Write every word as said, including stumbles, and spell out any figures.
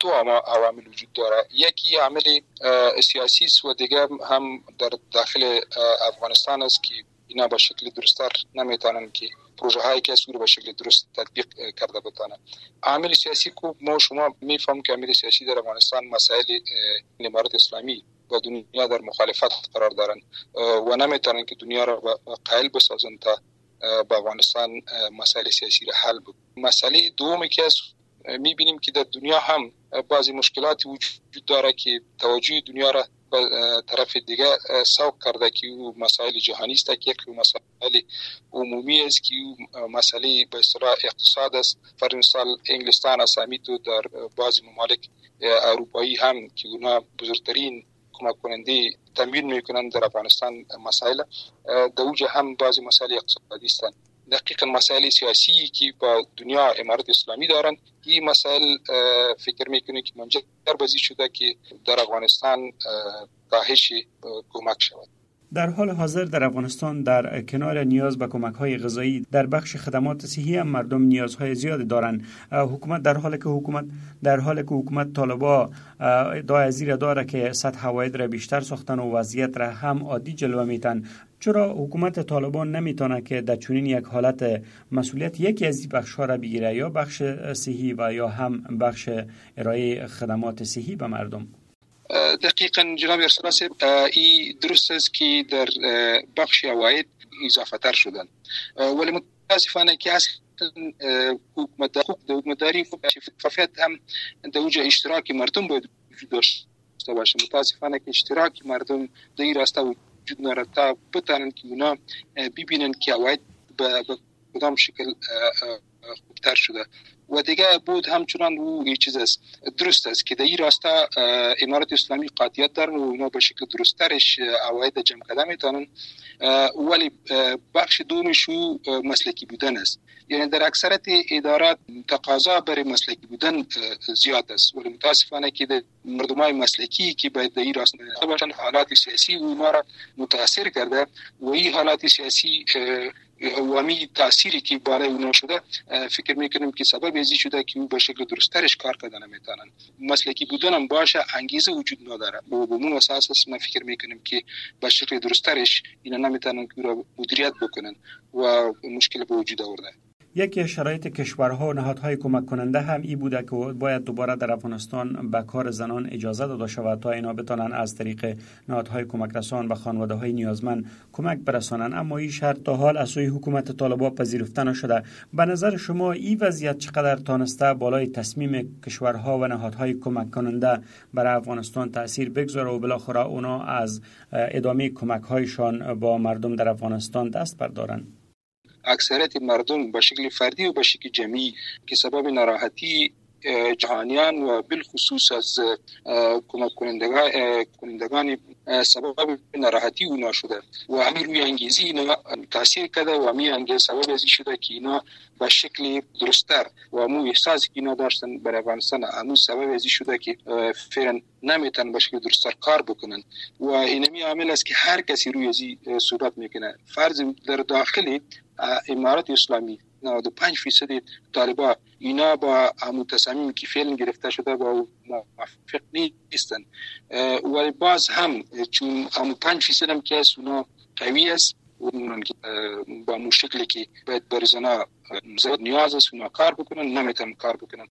دو عوامل وجود داره. یکی عامل سیاسی است و دیگر هم در داخل افغانستان است که اینا به شکل درست‌تر نمیتونن که پروژه هایی که سوری به شکل درست تطبیق کرده بتانه. عامل سیاسی کو ما شما میفهم که عامل سیاسی در افغانستان مسائل امارت اسلامی و دنیا در مخالفت قرار دارن و نمیتونن که دنیا را قائل بسازن تا با افغانستان مسائل سیاسی را حل بکنه. مسئله دومی که میبینیم که در دنیا هم بعضی مشکلات وجود داره که توجه دنیا را به طرف دیگه سوق کرده که او مسائل جهانی است، که یک مسائل عمومی است که او مسئله به اصطلاح اقتصاد است. فرض مثال انگلستان اسامی تو در بعضی ممالک اروپایی هم که اونا بزرگترین کمک کننده تمویل میکنند در افغانستان مسائل در اوجه هم بعضی مسائل اقتصادی هستند. دقیقاً مسائل سیاسی که با دنیا امارت اسلامی دارند این مسائل فکر میکنه که منجر به این شده که در افغانستان کاهش کمک شود. در حال حاضر در افغانستان در کنار نیاز به کمک‌های غذایی در بخش خدمات صحی هم مردم نیازهای زیادی دارند. حکومت در حالی که حکومت در حالی که حکومت طالبا ادعای زیر داره که سطح عواید را بیشتر ساختن و وضعیت را هم عادی جلوه میتن، چرا حکومت طالبان نمیتونه که در چنین یک حالت مسئولیت یکی از این بخش‌ها را بگیره، یا بخش صحی و یا هم بخش ارائه خدمات صحی به مردم؟ دقیقاً جناب ارسلا صاحب، این درست است که در بخش عواید اضافه تر شدن، ولی متاسفانه که اصلا حکومت حکومتداری فقط هم در اوج اشتراک مردم باید وجود داشته باشه. متاسفانه که اشتراک مردم در این راسته وجود نداره تا بتانن که اونا ببینن که عواید به کدام شکل خوبتر شده. و دیگه بود همچنان او این چیز است، درست است که در این راسته امارت اسلامی قاطعیت دارن و اونا به شکل درست‌ترش عواید جمع کرده میتونن، ولی بخش دومش مسلکی بودن است. یعنی در اکثریت ادارات تقاضا برای مسلکی بودن زیاد است، ولی متاسفانه که مردمای مسلکی که باید در این راسته باشن حالات سیاسی اونا را متاثر کرده و این حالات سیاسی وامی تأثیری که برای اونا شده فکر میکنم که سبب ازی شده که او به شکل درست‌ترش کار کردن نمیتونن. مسلکی بودن هم باشه انگیزه وجود نداره و به اون اساس من فکر میکنم که به شکل درست‌ترش اینا نمیتونن که را مدیریت بکنن و مشکل به وجود آورده. یکی از شرایط کشورها و نهادهای کمک کننده هم ای بوده که باید دوباره در افغانستان به کار زنان اجازه داده شود تا اینا بتونن از طریق نهادهای کمک رسان به خانواده‌های نیازمند کمک برسانن، اما این شرط تا حال از سوی حکومت طالبان پذیرفته نشده. به نظر شما این وضعیت چقدر تانسته بالای تصمیم کشورها و نهادهای کمک کننده برای افغانستان تاثیر بگذاره و بالاخره اونا از ادامه کمک‌هایشان با مردم در افغانستان دست بردارن؟ اکثریت مردم به شکل فردی و به شکل جمعی که سبب ناراحتی جهانیان و بالخصوص از کمک کنندگان سبب ناراحتی اونا شده و همین روی انگیزی اینا تاثیر کرده و همین انگیز سبب ازی شده که اینا به شکل درست‌تر و همون احساسی که اینا داشتن برای افغانستان همون سبب ازی شده که فعلا نمیتونن به شکل درست‌تر کار بکنن و اینمی عامل است که هر کسی روی ازی صحبت میکنه. فرض در داخل امارت اسلامی نود و پنج فیصد طالبان اینا با همون تصامیم که فعلا گرفته شده با موافق نیستن، ولی باز هم چون همون پنج فیصد هم که است اونا قوی است و با مشکلی که باید بر زنا زیاد نیاز است اونا کار بکنن نمیتونن کار بکنن